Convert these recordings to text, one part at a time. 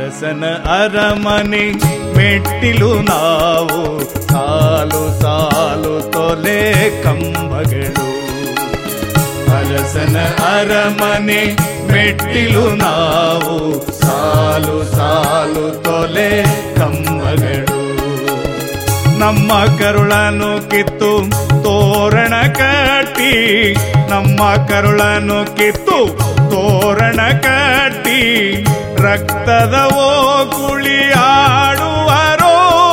ಅರಸನ ಅರಮನೆ ಮೆಟ್ಟಿಲು ನಾವು, ಸಾಲು ಸಾಲು ತೊಲೆ ಕಂಬಗಳು. ಅರಸನ ಅರಮನೆ ಮೆಟ್ಟಿಲು ನಾವು, ಸಾಲು ಸಾಲು ತೊಲೆ ಕಂಬಗಳು. ನಮ್ಮ ಕರುಳನ್ನು ಕಿತ್ತು ತೋರಣ ಕಟ್ಟಿ, ನಮ್ಮ ಕರುಳನ್ನು ಕಿತ್ತು ತೋರಣ ಕಟ್ಟಿ, ರಕ್ತದ ಓಕುಳಿ ಆಡುವರೋ.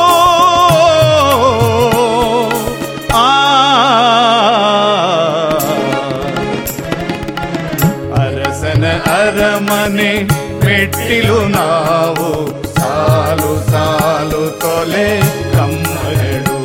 ಅರಸನ ಅರಮನೆ ಮೆಟ್ಟಿಲು ನಾವು, ಸಾಲು ಸಾಲು ತೊಲೆ ಕಂಬಗಳು.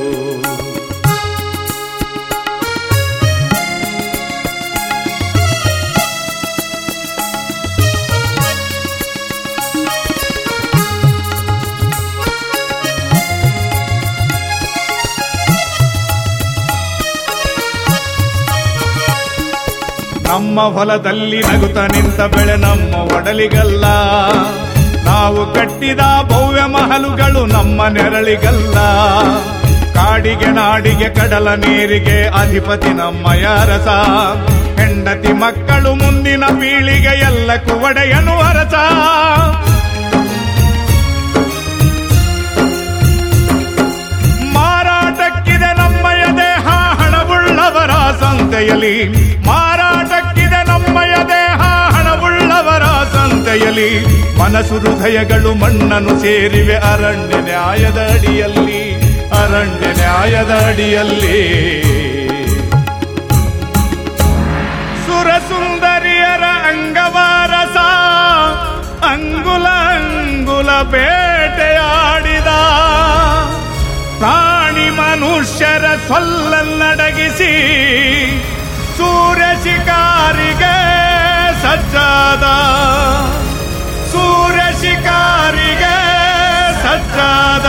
ನಮ್ಮ ಹೊಲದಲ್ಲಿ ನಗುತ್ತ ನಿಂತ ಬೆಳೆ ನಮ್ಮ ಒಡಲಿಗಲ್ಲ, ನಾವು ಕಟ್ಟಿದ ಭವ್ಯ ಮಹಲುಗಳು ನಮ್ಮ ನೆರಳಿಗಲ್ಲ. ಕಾಡಿಗೆ ನಾಡಿಗೆ ಕಡಲ ನೀರಿಗೆ ಅಧಿಪತಿ ನಮ್ಮಯ ಅರಸ, ಹೆಂಡತಿ ಮಕ್ಕಳು ಮುಂದಿನ ಪೀಳಿಗೆ ಎಲ್ಲಕ್ಕೂ ಒಡೆಯನು ಅರಸ. ಮಾರಾಟಕ್ಕಿದೆ ನಮ್ಮಯ ದೇಹ ಹಣವುಳ್ಳವರ ಸಂತೆಯಲ್ಲಿ, ಮಾರಾಟಕ್ಕಿದೆ ನಮ್ಮಯ ದೇಹ ಹಣವುಳ್ಳವರ ಸಂತೆಯಲ್ಲಿ. ಮನಸ್ಸು ಹೃದಯಗಳು ಮಣ್ಣನ್ನು ಸೇರಿವೆ ಅರಣ್ಯ ನ್ಯಾಯದ ಅಡಿಯಲ್ಲಿ, ಅರಣ್ಯ ನ್ಯಾಯದ ಅಡಿಯಲ್ಲಿ. ಸುರಸುಂದರಿಯರ ಅಂಗವಾರಸ ಅಂಗುಲ ಅಂಗುಲ ಬೇಟೆಯಾಡಿದ, ಪ್ರಾಣಿ ಮನುಷ್ಯರ ಸೊಲ್ಲನ್ನಡಗಿಸಿ ಸೂರ್ಯ ಶಿಕಾರಿಗೆ ಸಜ್ಜಾದ, ಸೂರ್ಯ ಶಿಕಾರಿಗೆ ಸಜ್ಜಾದ.